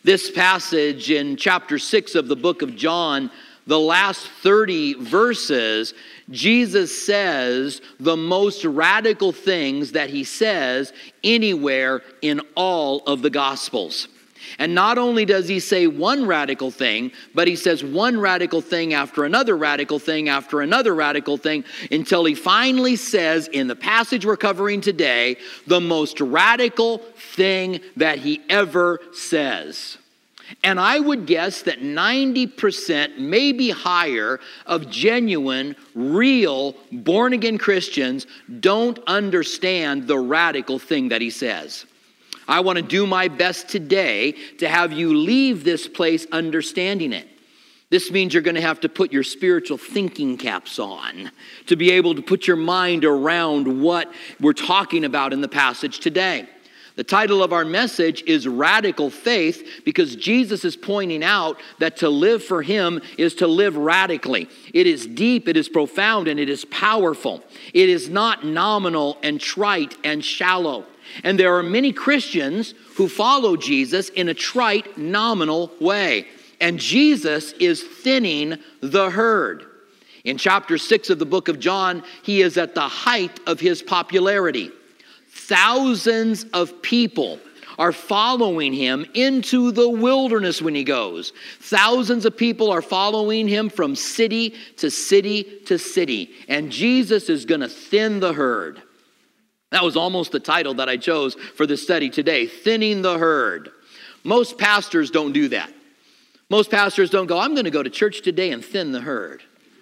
This passage in chapter 6 of the book of John, the last 30 verses, Jesus says the most radical things that he says anywhere in all of the Gospels. And not only does he say one radical thing, but he says one radical thing after another radical thing after another radical thing until he finally says in the passage we're covering today, the most radical thing that he ever says. And I would guess that 90%, maybe higher, of genuine, real, born-again Christians don't understand the radical thing that he says. I want to do my best today to have you leave this place understanding it. This means you're going to have to put your spiritual thinking caps on to be able to put your mind around what we're talking about in the passage today. The title of our message is Radical Faith because Jesus is pointing out that to live for him is to live radically. It is deep, it is profound, and it is powerful. It is not nominal and trite and shallow. And there are many Christians who follow Jesus in a trite, nominal way. And Jesus is thinning the herd. In chapter 6 of the book of John, he is at the height of his popularity. Thousands of people are following him into the wilderness when he goes. Thousands of people are following him from city to city to city. And Jesus is going to thin the herd. That was almost the title that I chose for this study today, Thinning the Herd. Most pastors don't do that. Most pastors don't go, I'm going to go to church today and thin the herd.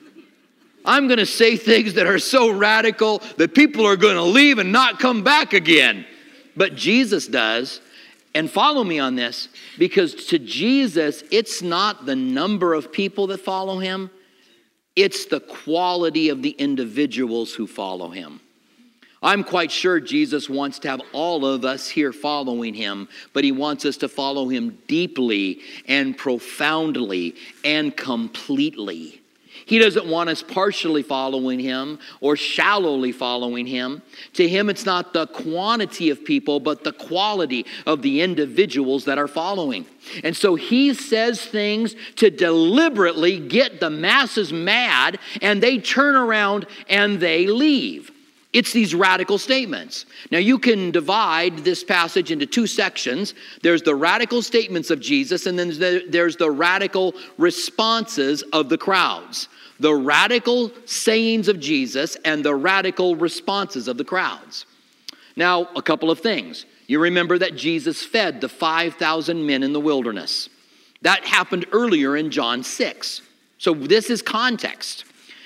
I'm going to say things that are so radical that people are going to leave and not come back again. But Jesus does. And follow me on this, because to Jesus, it's not the number of people that follow him. It's the quality of the individuals who follow him. I'm quite sure Jesus wants to have all of us here following him, but he wants us to follow him deeply and profoundly and completely. He doesn't want us partially following him or shallowly following him. To him, it's not the quantity of people, but the quality of the individuals that are following. And so he says things to deliberately get the masses mad, and they turn around and they leave. It's these radical statements. Now you can divide this passage into two sections. There's the radical statements of Jesus, and then there's the radical responses of the crowds. The radical sayings of Jesus and the radical responses of the crowds. Now, a couple of things. You remember that Jesus fed the 5,000 men in the wilderness. That happened earlier in John 6. So this is context.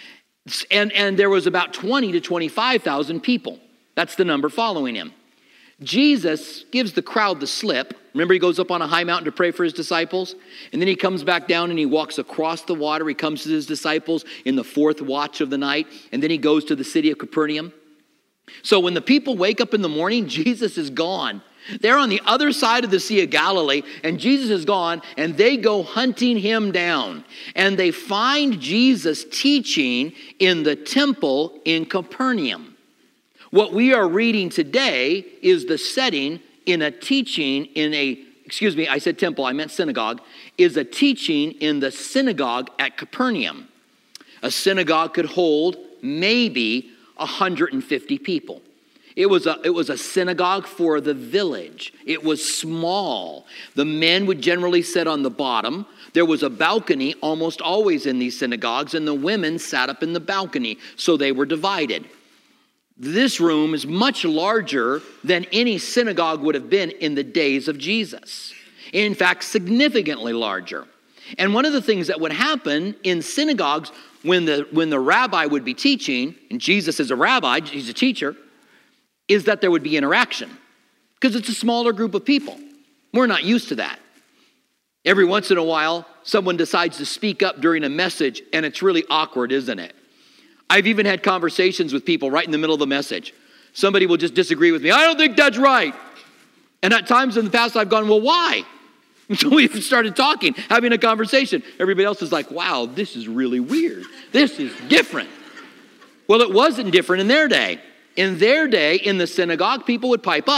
And there was about 20 to 25,000 people. That's the number following him. Jesus gives the crowd the slip. Remember, he goes up on a high mountain to pray for his disciples. And then he comes back down and he walks across the water. He comes to his disciples in the fourth watch of the night. And then he goes to the city of Capernaum. So when the people wake up in the morning, Jesus is gone. They're on the other side of the Sea of Galilee, and Jesus is gone, and they go hunting him down. And they find Jesus teaching in the temple in Capernaum. What we are reading today is the setting in a teaching in a, I said temple, I meant synagogue, is a teaching in the synagogue at Capernaum. A synagogue could hold maybe 150 people. It was a synagogue for the village. It was small. The men would generally sit on the bottom. There was a balcony almost always in these synagogues, and the women sat up in the balcony, so they were divided. This room is much larger than any synagogue would have been in the days of Jesus. In fact, significantly larger. And one of the things that would happen in synagogues when the rabbi would be teaching, and Jesus is a rabbi, he's a teacher, is that there would be interaction. Because it's a smaller group of people. We're not used to that. Every once in a while, someone decides to speak up during a message, and it's really awkward, isn't it? I've even had conversations with people right in the middle of the message. Somebody will just disagree with me. I don't think that's right. And at times in the past, I've gone, well, why? So we've started talking, having a conversation. Everybody else is like, wow, this is really weird. This is different. Well, it wasn't different in their day. In their day, in the synagogue, people would pipe up.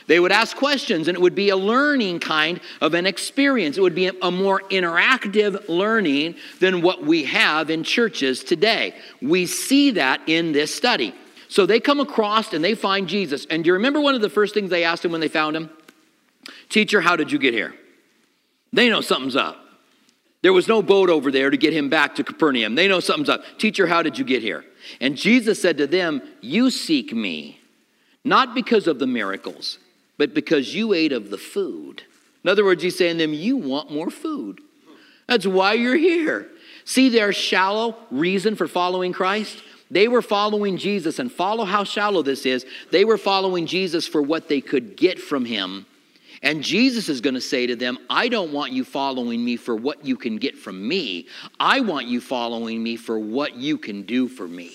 They would ask questions, and it would be a learning kind of an experience. It would be a more interactive learning than what we have in churches today. We see that in this study. So they come across and they find Jesus. And do you remember one of the first things they asked him when they found him? Teacher, how did you get here? They know something's up. There was no boat over there to get him back to Capernaum. They know something's up. Teacher, how did you get here? And Jesus said to them, you seek me, not because of the miracles, but because you ate of the food. In other words, he's saying to them, you want more food. That's why you're here. See their shallow reason for following Christ? They were following Jesus, and follow how shallow this is. They were following Jesus for what they could get from him. And Jesus is going to say to them, I don't want you following me for what you can get from me. I want you following me for what you can do for me.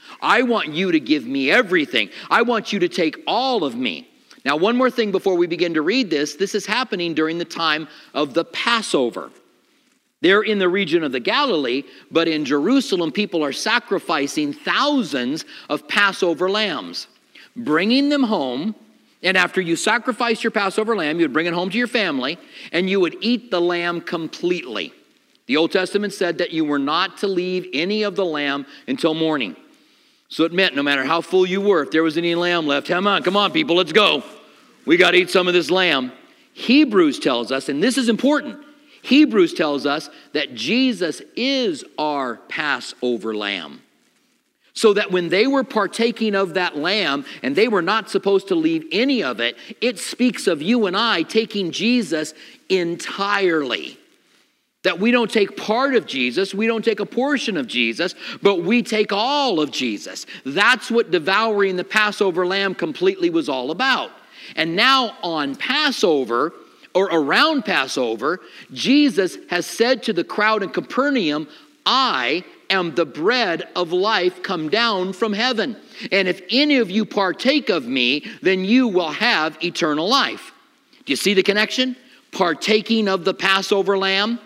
I want you to give me everything. I want you to take all of me. Now, one more thing before we begin to read this. This is happening during the time of the Passover. They're in the region of the Galilee, but in Jerusalem, people are sacrificing thousands of Passover lambs, bringing them home. And after you sacrifice your Passover lamb, you would bring it home to your family, and you would eat the lamb completely. The Old Testament said that you were not to leave any of the lamb until morning. So it meant no matter how full you were, if there was any lamb left, come on, people, let's go. We got to eat some of this lamb. Hebrews tells us, and this is important, Hebrews tells us that Jesus is our Passover lamb. So that when they were partaking of that lamb, and they were not supposed to leave any of it, it speaks of you and I taking Jesus entirely. That we don't take part of Jesus, we don't take a portion of Jesus, but we take all of Jesus. That's what devouring the Passover lamb completely was all about. And now on Passover, or around Passover, Jesus has said to the crowd in Capernaum, I am the bread of life come down from heaven. And if any of you partake of me, then you will have eternal life. Do you see the connection? Partaking of the Passover lamb,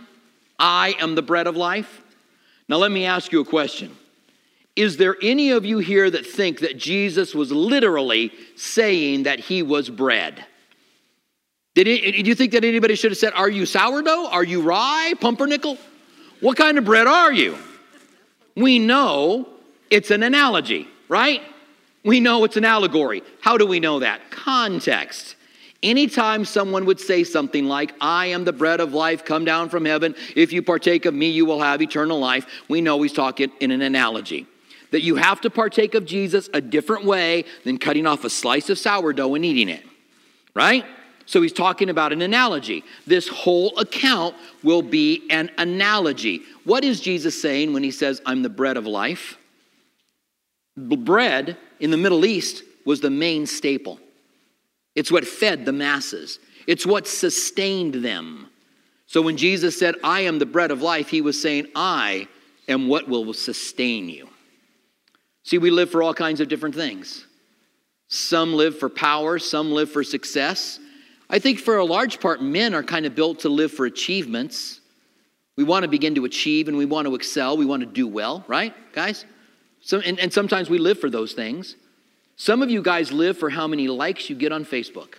I am the bread of life. Now let me ask you a question. Is there any of you here that think that Jesus was literally saying that he was bread? Do you think that anybody should have said, are you sourdough? Are you rye? Pumpernickel? What kind of bread are you? We know it's an analogy, right? We know it's an allegory. How do we know that? Context. Anytime someone would say something like, I am the bread of life come down from heaven. If you partake of me, you will have eternal life. We know he's talking in an analogy. That you have to partake of Jesus a different way than cutting off a slice of sourdough and eating it, right? So he's talking about an analogy. This whole account will be an analogy. What is Jesus saying when he says, I'm the bread of life? Bread in the Middle East was the main staple. It's what fed the masses. It's what sustained them. So when Jesus said, I am the bread of life, he was saying, I am what will sustain you. See, we live for all kinds of different things. Some live for power, some live for success. I think for a large part, men are kind of built to live for achievements. We want to begin to achieve and we want to excel. We want to do well, right, guys? And sometimes we live for those things. Some of you guys live for how many likes you get on Facebook.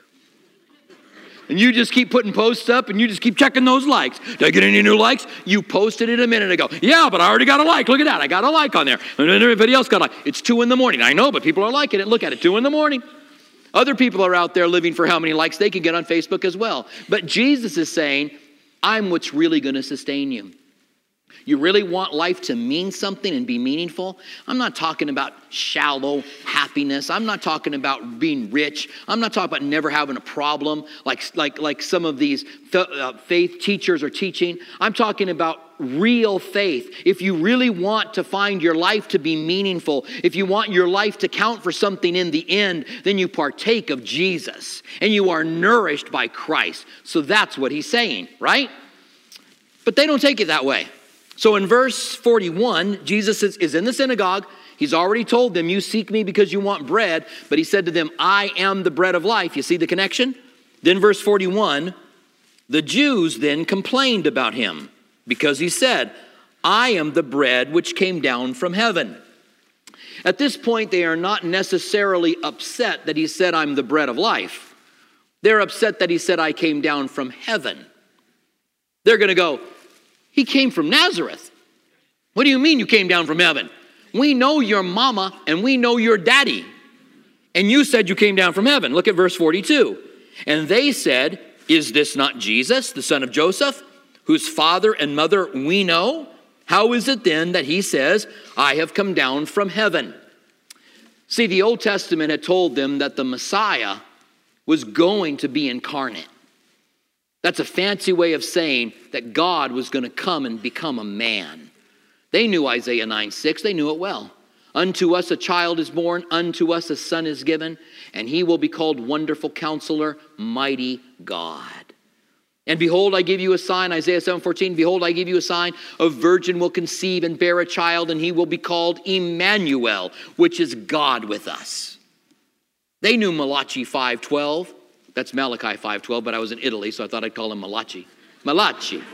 And you just keep putting posts up and you just keep checking those likes. Did I get any new likes? You posted it a minute ago. Yeah, but I already got a like. Look at that. I got a like on there. And then everybody else got a like. It's 2 a.m. I know, but people are liking it. Look at it, 2 a.m. Other people are out there living for how many likes they can get on Facebook as well. But Jesus is saying, I'm what's really going to sustain you. You really want life to mean something and be meaningful? I'm not talking about shallow happiness. I'm not talking about being rich. I'm not talking about never having a problem like some of these faith teachers are teaching. I'm talking about real faith. If you really want to find your life to be meaningful, if you want your life to count for something in the end, then you partake of Jesus and you are nourished by Christ. So that's what he's saying, right? But they don't take it that way. So in verse 41, Jesus is in the synagogue. He's already told them, you seek me because you want bread. But he said to them, I am the bread of life. You see the connection? Then verse 41, the Jews then complained about him because he said, I am the bread which came down from heaven. At this point, they are not necessarily upset that he said, I'm the bread of life. They're upset that he said, I came down from heaven. They're going to go, he came from Nazareth. What do you mean you came down from heaven? We know your mama and we know your daddy. And you said you came down from heaven. Look at verse 42. And they said, is this not Jesus, the son of Joseph, whose father and mother we know? How is it then that he says, I have come down from heaven? See, the Old Testament had told them that the Messiah was going to be incarnate. That's a fancy way of saying that God was going to come and become a man. They knew Isaiah 9:6. They knew it well. Unto us a child is born, unto us a son is given, and he will be called Wonderful Counselor, Mighty God. And behold, I give you a sign, Isaiah 7:14, behold, I give you a sign, a virgin will conceive and bear a child, and he will be called Emmanuel, which is God with us. They knew Malachi 5:12. That's Malachi 5:12, but I was in Italy, so I thought I'd call him Malachi. Malachi.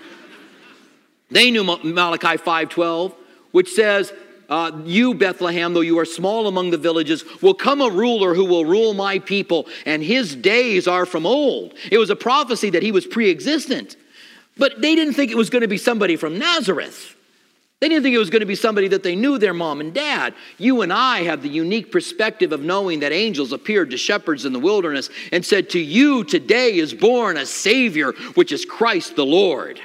They knew Malachi 5:12, which says, you, Bethlehem, though you are small among the villages, will come a ruler who will rule my people, and his days are from old. It was a prophecy that he was pre-existent. But they didn't think it was going to be somebody from Nazareth. They didn't think it was going to be somebody that they knew, their mom and dad. You and I have the unique perspective of knowing that angels appeared to shepherds in the wilderness and said, to you today is born a Savior, which is Christ the Lord.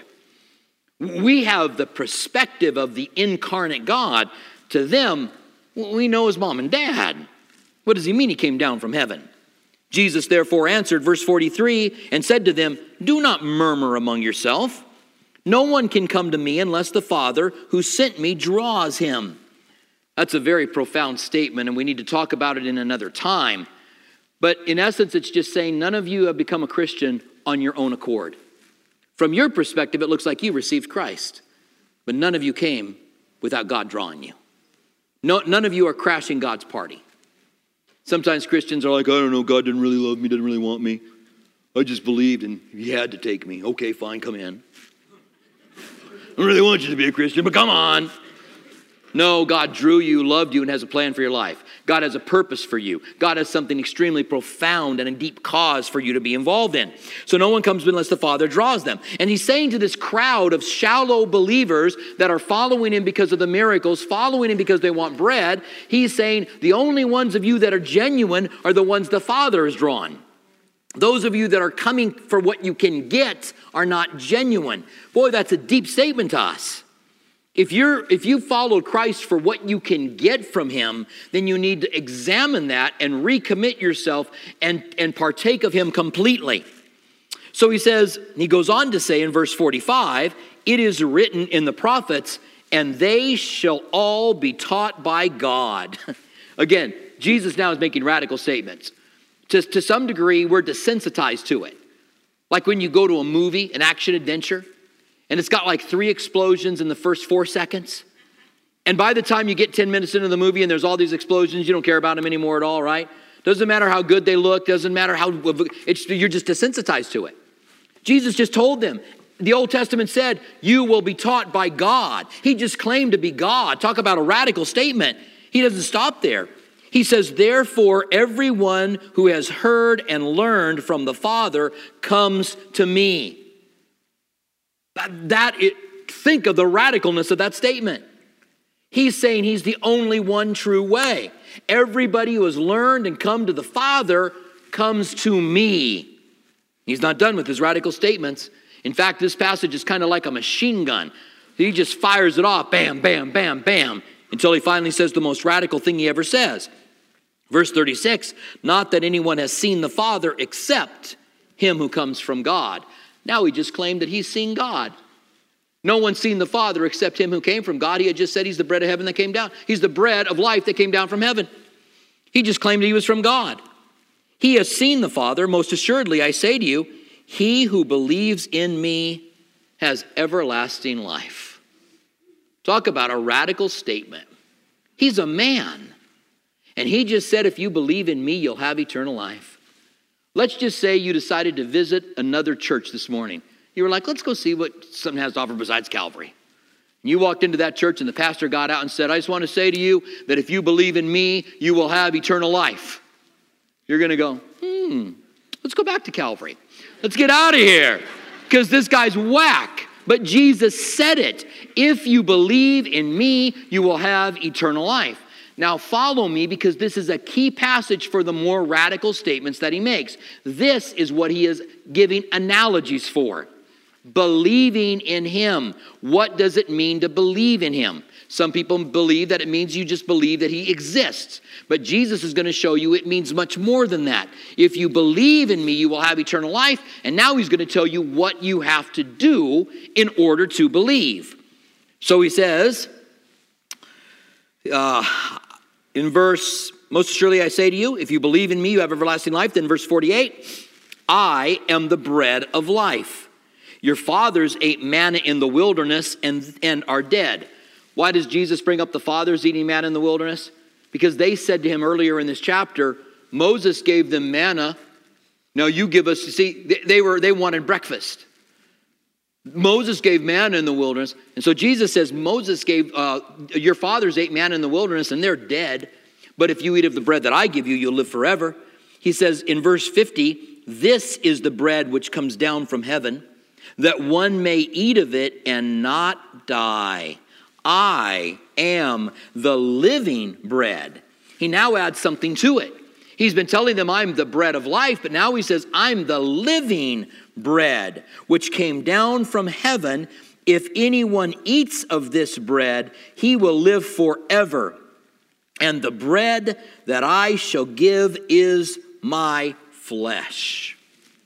We have the perspective of the incarnate God. To them, we know his mom and dad. What does he mean he came down from heaven? Jesus therefore answered, verse 43, and said to them, do not murmur among yourself. No one can come to me unless the Father who sent me draws him. That's a very profound statement, and we need to talk about it in another time. But in essence, it's just saying none of you have become a Christian on your own accord. From your perspective, it looks like you received Christ, but none of you came without God drawing you. No, none of you are crashing God's party. Sometimes Christians are like, I don't know, God didn't really love me, didn't really want me. I just believed and he had to take me. Okay, fine, come in. I don't really want you to be a Christian, but come on. No, God drew you, loved you, and has a plan for your life. God has a purpose for you. God has something extremely profound and a deep cause for you to be involved in. So no one comes unless the Father draws them. And he's saying to this crowd of shallow believers that are following him because of the miracles, following him because they want bread, he's saying the only ones of you that are genuine are the ones the Father has drawn. Those of you that are coming for what you can get are not genuine. Boy, that's a deep statement to us. If you followed Christ for what you can get from him, then you need to examine that and recommit yourself and partake of him completely. So he goes on to say in verse 45, it is written in the prophets, and they shall all be taught by God. Again, Jesus now is making radical statements. To some degree, we're desensitized to it. Like when you go to a movie, an action adventure, and it's got like 3 explosions in the first 4 seconds. And by the time you get 10 minutes into the movie and there's all these explosions, you don't care about them anymore at all, right? Doesn't matter how good they look. Doesn't matter how, you're just desensitized to it. Jesus just told them. The Old Testament said, you will be taught by God. He just claimed to be God. Talk about a radical statement. He doesn't stop there. He says, therefore, everyone who has heard and learned from the Father comes to me. Think of the radicalness of that statement. He's saying he's the only one true way. Everybody who has learned and come to the Father comes to me. He's not done with his radical statements. In fact, this passage is kind of like a machine gun. He just fires it off, bam, bam, bam, bam, until he finally says the most radical thing he ever says. Verse 36, not that anyone has seen the Father except him who comes from God. Now he just claimed that he's seen God. No one's seen the Father except him who came from God. He had just said he's the bread of heaven that came down. He's the bread of life that came down from heaven. He just claimed he was from God. He has seen the Father. Most assuredly, I say to you, he who believes in me has everlasting life. Talk about a radical statement. He's a man. And he just said, if you believe in me, you'll have eternal life. Let's just say you decided to visit another church this morning. You were like, let's go see what something has to offer besides Calvary. And you walked into that church and the pastor got out and said, I just want to say to you that if you believe in me, you will have eternal life. You're going to go, Let's go back to Calvary. Let's get out of here because this guy's whack. But Jesus said it. If you believe in me, you will have eternal life. Now follow me because this is a key passage for the more radical statements that he makes. This is what he is giving analogies for. Believing in him. What does it mean to believe in him? Some people believe that it means you just believe that he exists. But Jesus is going to show you it means much more than that. If you believe in me, you will have eternal life. And now he's going to tell you what you have to do in order to believe. So he says, in verse, most assuredly I say to you, if you believe in me, you have everlasting life. Then verse 48, I am the bread of life. Your fathers ate manna in the wilderness and are dead. Why does Jesus bring up the fathers eating manna in the wilderness? Because they said to him earlier in this chapter, Moses gave them manna. Now you give us, see, they wanted breakfast. Moses gave manna in the wilderness. And so Jesus says, Moses gave, your fathers ate manna in the wilderness and they're dead. But if you eat of the bread that I give you, you'll live forever. He says in verse 50, this is the bread which comes down from heaven, that one may eat of it and not die. I am the living bread. He now adds something to it. He's been telling them I'm the bread of life, but now he says I'm the living bread, which came down from heaven. If anyone eats of this bread, he will live forever. And the bread that I shall give is my flesh.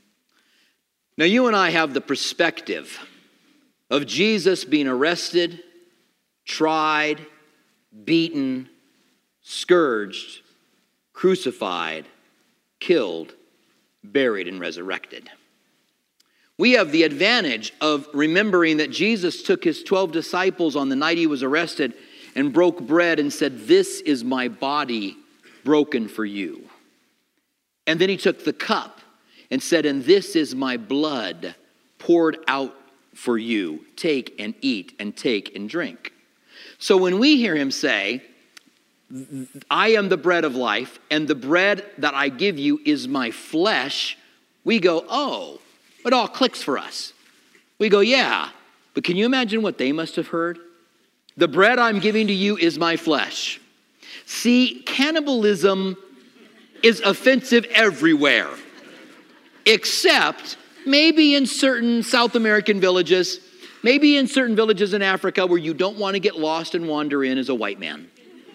Now you and I have the perspective of Jesus being arrested, tried, beaten, scourged, crucified, killed, buried, and resurrected. We have the advantage of remembering that Jesus took his 12 disciples on the night he was arrested and broke bread and said, this is my body broken for you. And then he took the cup and said, and this is my blood poured out for you. Take and eat and take and drink. So when we hear him say, I am the bread of life, and the bread that I give you is my flesh, we go, oh, it all clicks for us. We go, yeah, but can you imagine what they must have heard? The bread I'm giving to you is my flesh. See, cannibalism is offensive everywhere, except maybe in certain South American villages, maybe in certain villages in Africa where you don't want to get lost and wander in as a white man.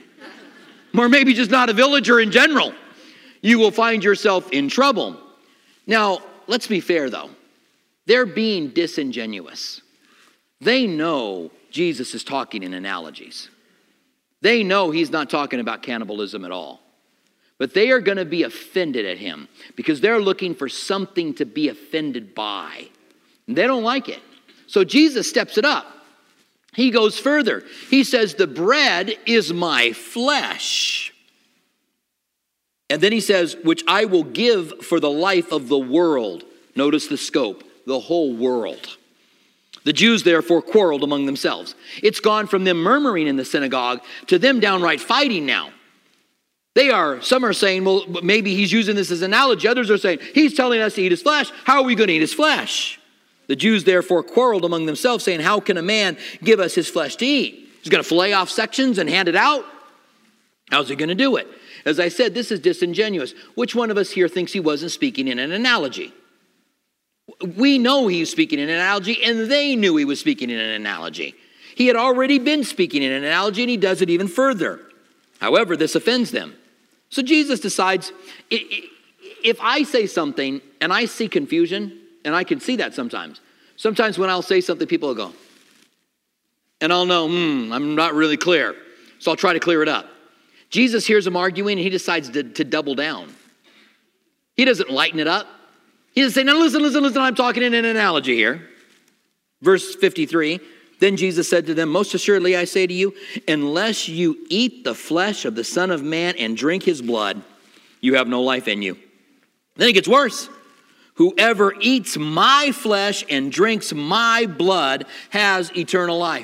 Or maybe just not a villager in general. You will find yourself in trouble. Now, let's be fair though. They're being disingenuous. They know Jesus is talking in analogies. They know he's not talking about cannibalism at all. But they are going to be offended at him because they're looking for something to be offended by. And they don't like it. So Jesus steps it up. He goes further. He says, the bread is my flesh. And then he says, which I will give for the life of the world. Notice the scope, the whole world. The Jews therefore quarreled among themselves. It's gone from them murmuring in the synagogue to them downright fighting now. Some are saying, well, maybe he's using this as an analogy. Others are saying, he's telling us to eat his flesh. How are we going to eat his flesh? The Jews therefore quarreled among themselves, saying, how can a man give us his flesh to eat? He's going to fillet off sections and hand it out? How's he going to do it? As I said, this is disingenuous. Which one of us here thinks he wasn't speaking in an analogy? We know he was speaking in an analogy, and they knew he was speaking in an analogy. He had already been speaking in an analogy, and he does it even further. However, this offends them. So Jesus decides, if I say something and I see confusion, and I can see that sometimes. Sometimes when I'll say something, people will go, and I'll know, I'm not really clear. So I'll try to clear it up. Jesus hears them arguing, and he decides to double down. He doesn't lighten it up. He doesn't say, now listen, I'm talking in an analogy here. Verse 53, then Jesus said to them, most assuredly I say to you, unless you eat the flesh of the Son of Man and drink his blood, you have no life in you. Then it gets worse. Whoever eats my flesh and drinks my blood has eternal life.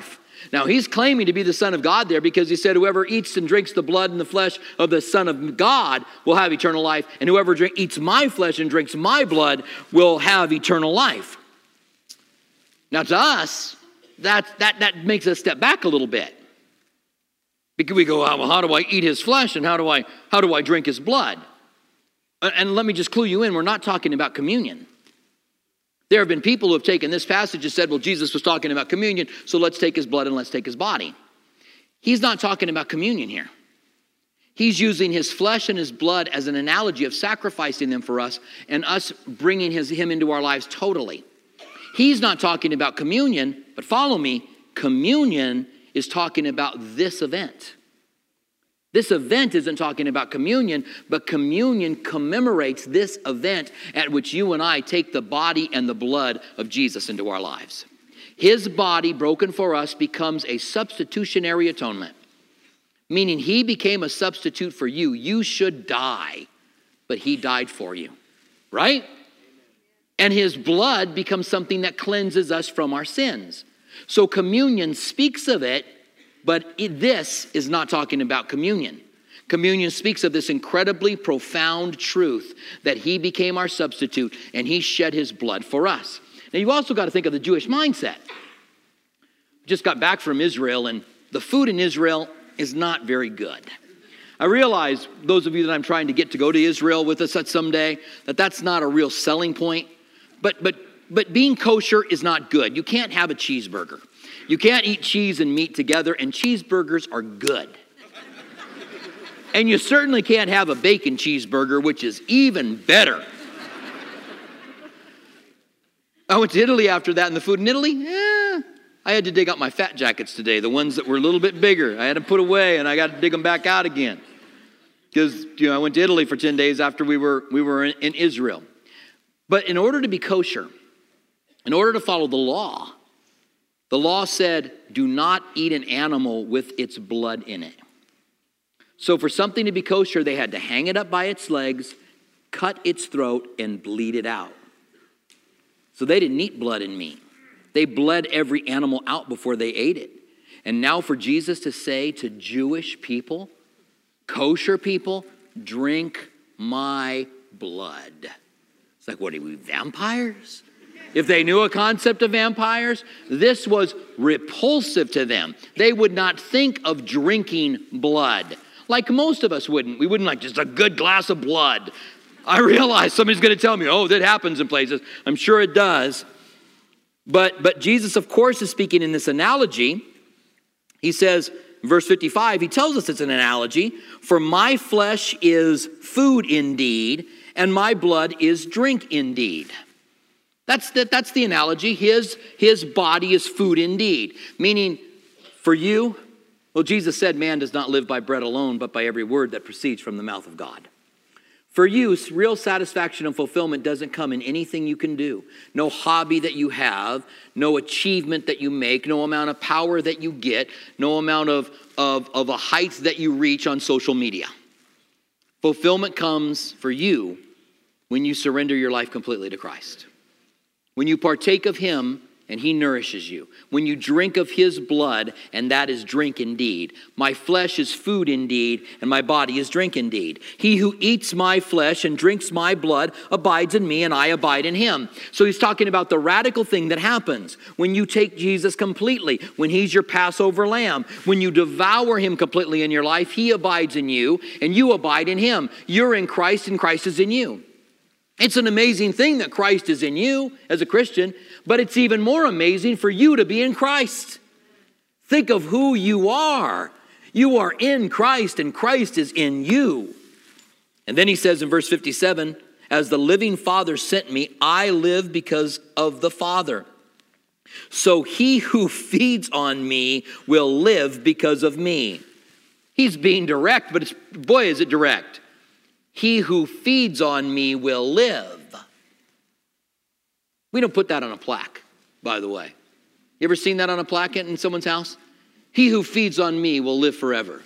Now, he's claiming to be the Son of God there because he said, whoever eats and drinks the blood and the flesh of the Son of God will have eternal life, and whoever eats my flesh and drinks my blood will have eternal life. Now, to us, that makes us step back a little bit. Because we go, well, how do I eat his flesh and how do I drink his blood? And let me just clue you in, we're not talking about communion. There have been people who have taken this passage and said, well, Jesus was talking about communion, so let's take his blood and let's take his body. He's not talking about communion here. He's using his flesh and his blood as an analogy of sacrificing them for us and us bringing him into our lives totally. He's not talking about communion, but follow me, communion is talking about this event. This event isn't talking about communion, but communion commemorates this event at which you and I take the body and the blood of Jesus into our lives. His body broken for us becomes a substitutionary atonement, meaning he became a substitute for you. You should die, but he died for you, right? And his blood becomes something that cleanses us from our sins. So communion speaks of it, but this is not talking about communion. Communion speaks of this incredibly profound truth that he became our substitute and he shed his blood for us. Now, you've also got to think of the Jewish mindset. Just got back from Israel, and the food in Israel is not very good. I realize, those of you that I'm trying to get to go to Israel with us someday, that's not a real selling point. But being kosher is not good. You can't have a cheeseburger. You can't eat cheese and meat together, and cheeseburgers are good. And you certainly can't have a bacon cheeseburger, which is even better. I went to Italy after that, and the food in Italy, I had to dig out my fat jackets today, the ones that were a little bit bigger. I had to put away, and I got to dig them back out again. Because I went to Italy for 10 days after we were in Israel. But in order to be kosher, in order to follow the law said, do not eat an animal with its blood in it. So for something to be kosher, they had to hang it up by its legs, cut its throat, and bleed it out. So they didn't eat blood and meat. They bled every animal out before they ate it. And now for Jesus to say to Jewish people, kosher people, drink my blood. It's like, what are we, vampires? If they knew a concept of vampires, this was repulsive to them. They would not think of drinking blood like most of us wouldn't. We wouldn't like just a good glass of blood. I realize somebody's going to tell me, oh, that happens in places. I'm sure it does. But Jesus, of course, is speaking in this analogy. He says, verse 55, he tells us it's an analogy. For my flesh is food indeed, and my blood is drink indeed. That's the analogy. His body is food indeed. Meaning, for you, well, Jesus said, man does not live by bread alone, but by every word that proceeds from the mouth of God. For you, real satisfaction and fulfillment doesn't come in anything you can do. No hobby that you have, no achievement that you make, no amount of power that you get, no amount of a height that you reach on social media. Fulfillment comes for you when you surrender your life completely to Christ. When you partake of him and he nourishes you. When you drink of his blood, and that is drink indeed. My flesh is food indeed, and my body is drink indeed. He who eats my flesh and drinks my blood abides in me, and I abide in him. So he's talking about the radical thing that happens when you take Jesus completely, when he's your Passover lamb. When you devour him completely in your life, he abides in you, and you abide in him. You're in Christ, and Christ is in you. It's an amazing thing that Christ is in you as a Christian, but it's even more amazing for you to be in Christ. Think of who you are. You are in Christ, and Christ is in you. And then he says in verse 57, as the living Father sent me, I live because of the Father. So he who feeds on me will live because of me. He's being direct, but boy, is it direct. He who feeds on me will live. We don't put that on a plaque, by the way. You ever seen that on a plaque in someone's house? He who feeds on me will live forever.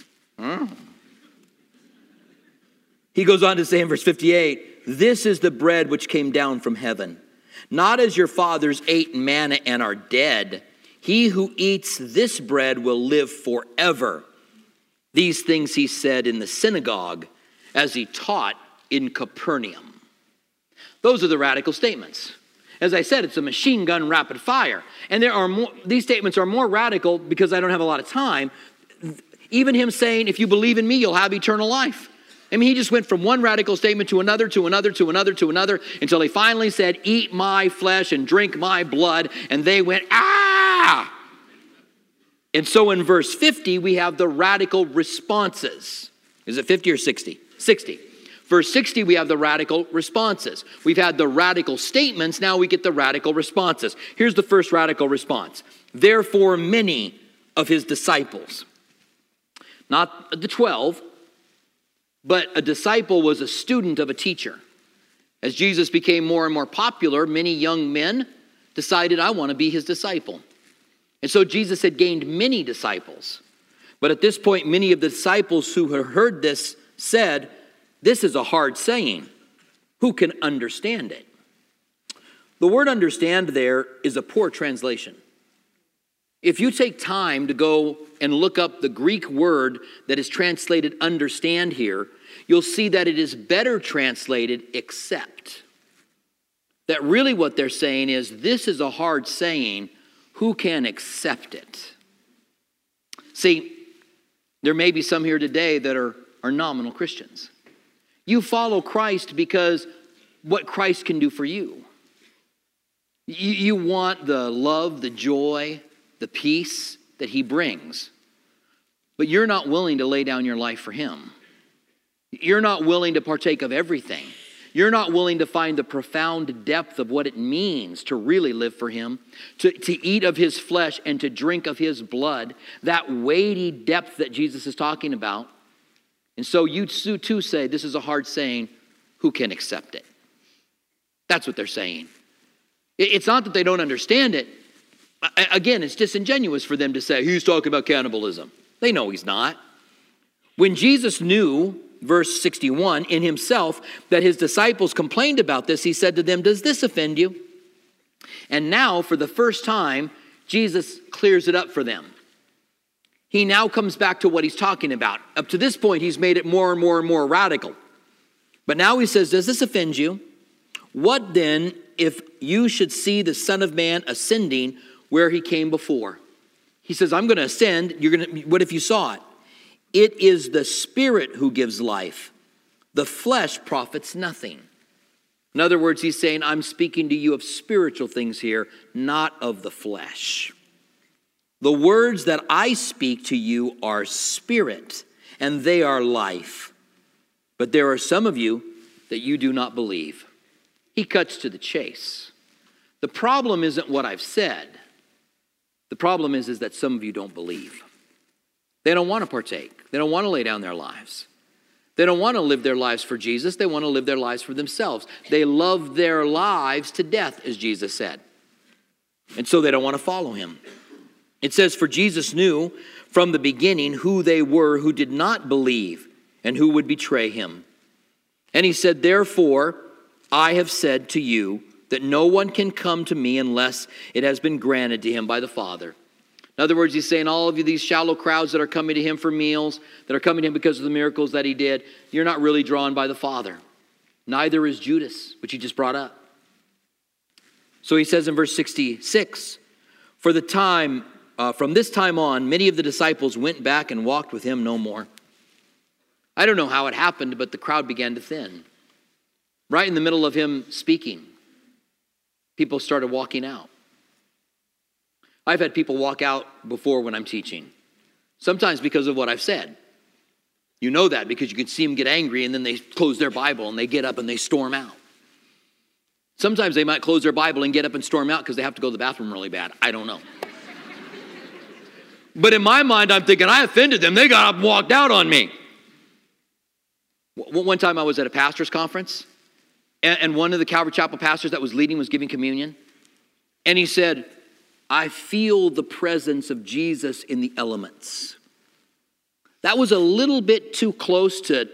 He goes on to say in verse 58, this is the bread which came down from heaven. Not as your fathers ate manna and are dead. He who eats this bread will live forever. These things he said in the synagogue as he taught in Capernaum. Those are the radical statements. As I said, it's a machine gun rapid fire. And these statements are more radical because I don't have a lot of time. Even him saying, if you believe in me, you'll have eternal life. I mean, he just went from one radical statement to another, to another, to another, to another, until he finally said, eat my flesh and drink my blood. And they went, ah! And so in verse 50, we have the radical responses. Is it 50 or 60? 60. Verse 60, we have the radical responses. We've had the radical statements, now we get the radical responses. Here's the first radical response. Therefore, many of his disciples, not the 12, but a disciple was a student of a teacher. As Jesus became more and more popular, many young men decided, I want to be his disciple. And so Jesus had gained many disciples. But at this point, many of the disciples who had heard this said, this is a hard saying. Who can understand it? The word understand there is a poor translation. If you take time to go and look up the Greek word that is translated understand here, you'll see that it is better translated accept. That really what they're saying is, this is a hard saying. Who can accept it? See, there may be some here today that are nominal Christians. You follow Christ because what Christ can do for you. You want the love, the joy, the peace that he brings. But you're not willing to lay down your life for him. You're not willing to partake of everything. You're not willing to find the profound depth of what it means to really live for him, to eat of his flesh and to drink of his blood, that weighty depth that Jesus is talking about. And so you too say, this is a hard saying, who can accept it? That's what they're saying. It's not that they don't understand it. Again, it's disingenuous for them to say, he's talking about cannibalism. They know he's not. When Jesus knew, verse 61, in himself, that his disciples complained about this, he said to them, does this offend you? And now, for the first time, Jesus clears it up for them. He now comes back to what he's talking about. Up to this point, he's made it more and more and more radical. But now he says, does this offend you? What then if you should see the Son of Man ascending where he came before? He says, I'm going to ascend. What if you saw it? It is the Spirit who gives life. The flesh profits nothing. In other words, he's saying, I'm speaking to you of spiritual things here, not of the flesh. The words that I speak to you are spirit, and they are life. But there are some of you that you do not believe. He cuts to the chase. The problem isn't what I've said. The problem is that some of you don't believe. They don't want to partake. They don't want to lay down their lives. They don't want to live their lives for Jesus. They want to live their lives for themselves. They love their lives to death, as Jesus said. And so they don't want to follow him. It says, for Jesus knew from the beginning who they were who did not believe and who would betray him. And he said, therefore, I have said to you that no one can come to me unless it has been granted to him by the Father. In other words, he's saying all of you, these shallow crowds that are coming to him for meals, that are coming to him because of the miracles that he did, you're not really drawn by the Father. Neither is Judas, which he just brought up. So he says in verse 66, from this time on, many of the disciples went back and walked with him no more. I don't know how it happened, but the crowd began to thin. Right in the middle of him speaking, people started walking out. I've had people walk out before when I'm teaching, sometimes because of what I've said. You know that because you can see them get angry and then they close their Bible and they get up and they storm out. Sometimes they might close their Bible and get up and storm out because they have to go to the bathroom really bad. I don't know. But in my mind, I'm thinking, I offended them. They got up and walked out on me. One time I was at a pastor's conference, and one of the Calvary Chapel pastors that was leading was giving communion. And he said, I feel the presence of Jesus in the elements. That was a little bit too close to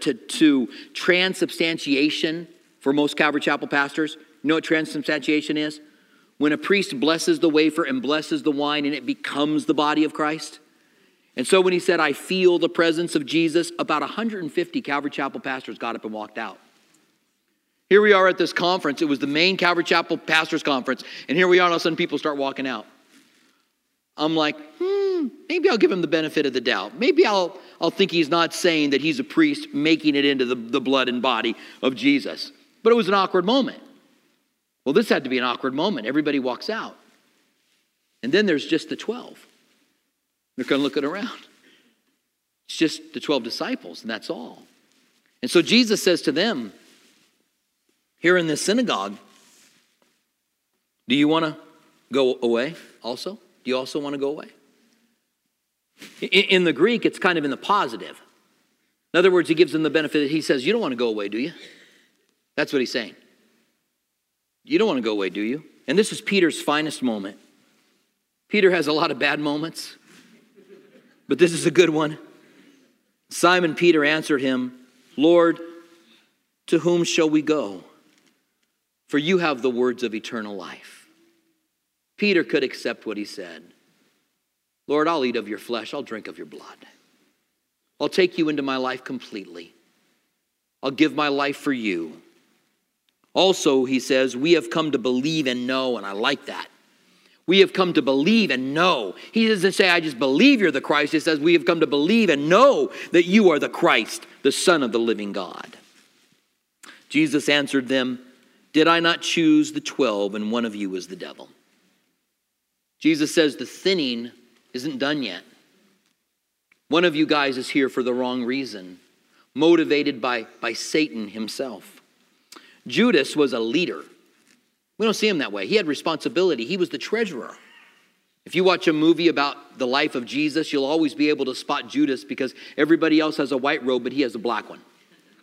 transubstantiation for most Calvary Chapel pastors. You know what transubstantiation is? when a priest blesses the wafer and blesses the wine and it becomes the body of Christ? And so when he said, I feel the presence of Jesus, about 150 Calvary Chapel pastors got up and walked out. Here we are at this conference. It was the main Calvary Chapel pastors conference. And here we are, and all of a sudden people start walking out. I'm like, maybe I'll give him the benefit of the doubt. Maybe I'll think he's not saying that he's a priest making it into the blood and body of Jesus. But it was an awkward moment. Well, this had to be an awkward moment. Everybody walks out. And then there's just the 12. They're kind of looking around. It's just the 12 disciples, and that's all. And so Jesus says to them, here in this synagogue, do you want to go away also? Do you also want to go away? In the Greek, it's kind of in the positive. In other words, he gives them the benefit. He says, you don't want to go away, do you? That's what he's saying. You don't want to go away, do you? And this is Peter's finest moment. Peter has a lot of bad moments, but this is a good one. Simon Peter answered him, Lord, to whom shall we go? For you have the words of eternal life. Peter could accept what he said. Lord, I'll eat of your flesh. I'll drink of your blood. I'll take you into my life completely. I'll give my life for you. Also, he says, we have come to believe and know, and I like that. We have come to believe and know. He doesn't say, I just believe you're the Christ. He says, we have come to believe and know that you are the Christ, the Son of the living God. Jesus answered them, did I not choose the 12, and one of you is the devil? Jesus says the thinning isn't done yet. One of you guys is here for the wrong reason, motivated by Satan himself. Judas was a leader. We don't see him that way. He had responsibility. He was the treasurer. If you watch a movie about the life of Jesus, you'll always be able to spot Judas because everybody else has a white robe, but he has a black one.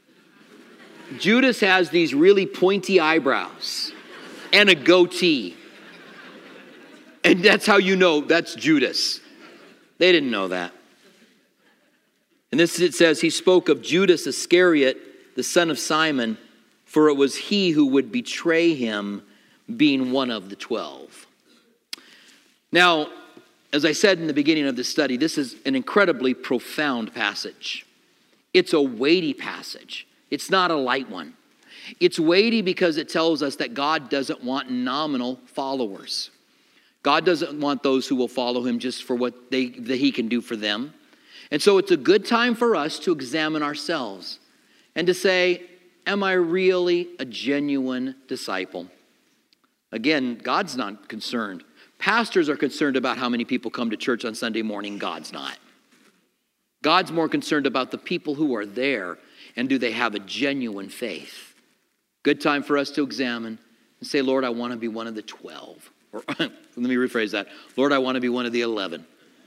Judas has these really pointy eyebrows and a goatee. And that's how you know that's Judas. They didn't know that. And this it says, he spoke of Judas Iscariot, the son of Simon, for it was he who would betray him, being one of the 12. Now, as I said in the beginning of this study, this is an incredibly profound passage. It's a weighty passage. It's not a light one. It's weighty because it tells us that God doesn't want nominal followers. God doesn't want those who will follow him just for what that he can do for them. And so it's a good time for us to examine ourselves and to say, am I really a genuine disciple? Again, God's not concerned. Pastors are concerned about how many people come to church on Sunday morning. God's not. God's more concerned about the people who are there and do they have a genuine faith. Good time for us to examine and say, Lord, I want to be one of the 12. Or let me rephrase that. Lord, I want to be one of the 11.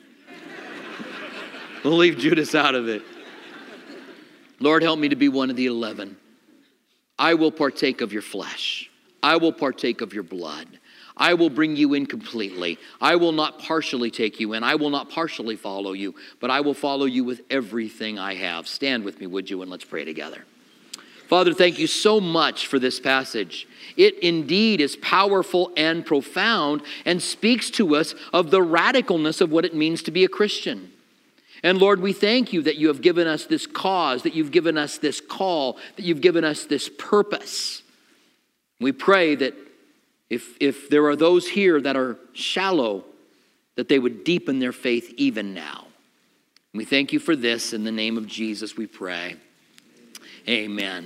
We'll leave Judas out of it. Lord, help me to be one of the 11. I will partake of your flesh. I will partake of your blood. I will bring you in completely. I will not partially take you in. I will not partially follow you, but I will follow you with everything I have. Stand with me, would you, and let's pray together. Father, thank you so much for this passage. It indeed is powerful and profound and speaks to us of the radicalness of what it means to be a Christian. And Lord, we thank you that you have given us this cause, that you've given us this call, that you've given us this purpose. We pray that if there are those here that are shallow, that they would deepen their faith even now. We thank you for this. In the name of Jesus we pray. Amen.